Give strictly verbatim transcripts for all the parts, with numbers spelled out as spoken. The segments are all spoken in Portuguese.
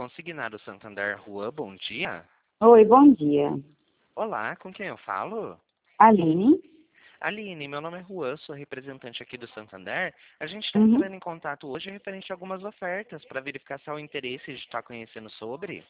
Consignado Santander Rua, bom dia. Oi, bom dia. Olá, com quem eu falo? Aline? Aline, meu nome é Juan, sou representante aqui do Santander. A gente está Uhum. entrando em contato hoje referente a algumas ofertas para verificar se há o interesse de estar conhecendo sobre.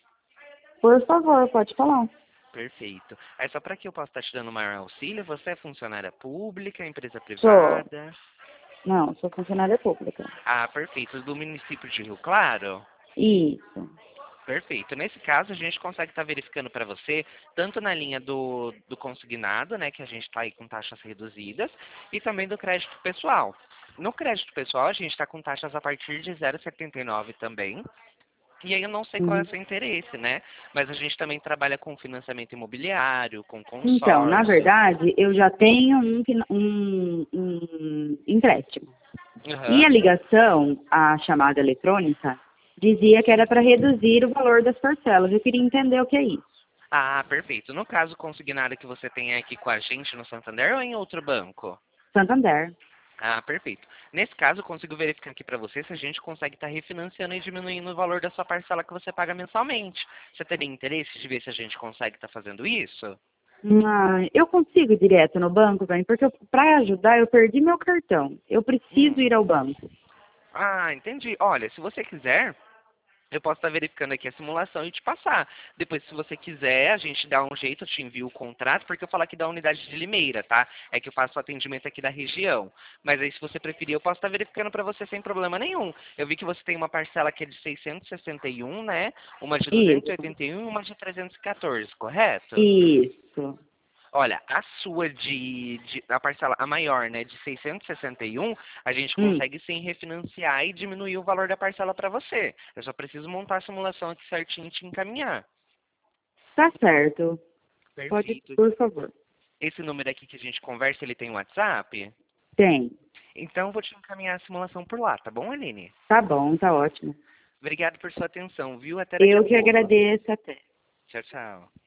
Por favor, pode falar. Perfeito. Aí só para que eu possa estar te dando maior auxílio, você é funcionária pública, empresa Sou. privada? Não, sou funcionária pública. Ah, perfeito. Do município de Rio Claro? Isso. Perfeito. Nesse caso, a gente consegue estar verificando para você, tanto na linha do, do consignado, né, que a gente está aí com taxas reduzidas, e também do crédito pessoal. No crédito pessoal, a gente está com taxas a partir de zero vírgula setenta e nove também. E aí eu não sei qual é o Uhum. seu interesse, né? Mas a gente também trabalha com financiamento imobiliário, com Então, na consórcio. verdade, eu já tenho um, fin- um, um empréstimo. E Aham. a ligação, a chamada eletrônica, dizia que era para reduzir o valor das parcelas. Eu queria entender o que é isso. Ah, perfeito. No caso consignado que você tem aqui com a gente no Santander ou em outro banco? Santander. Ah, perfeito. Nesse caso, eu consigo verificar aqui para você se a gente consegue estar refinanciando e diminuindo o valor da sua parcela que você paga mensalmente. Você teria interesse de ver se a gente consegue estar fazendo isso? Ah, eu consigo ir direto no banco, bem, porque para ajudar eu perdi meu cartão. Eu preciso Hum. ir ao banco. Ah, entendi. Olha, se você quiser, eu posso estar verificando aqui a simulação e te passar. Depois, se você quiser, a gente dá um jeito, eu te envio o contrato, porque eu falo aqui da unidade de Limeira, tá? É que eu faço o atendimento aqui da região. Mas aí, se você preferir, eu posso estar verificando para você sem problema nenhum. Eu vi que você tem uma parcela que é de seiscentos e sessenta e um, né? Uma de duzentos e Isso. oitenta e um e uma de trezentos e quatorze, correto? Isso. Olha, a sua de, de a parcela a maior, né, de seiscentos e sessenta e um, a gente Hum, consegue sim refinanciar e diminuir o valor da parcela para você. Eu só preciso montar a simulação aqui certinho e te encaminhar. tá certo. Pode, Perfeito. por favor. Esse número aqui que a gente conversa, ele tem WhatsApp? Tem. Então eu vou te encaminhar a simulação por lá, tá bom, Aline? Tá bom, tá ótimo. Obrigado por sua atenção, viu? Até daqui a Eu que pouco. agradeço até. Tchau, tchau.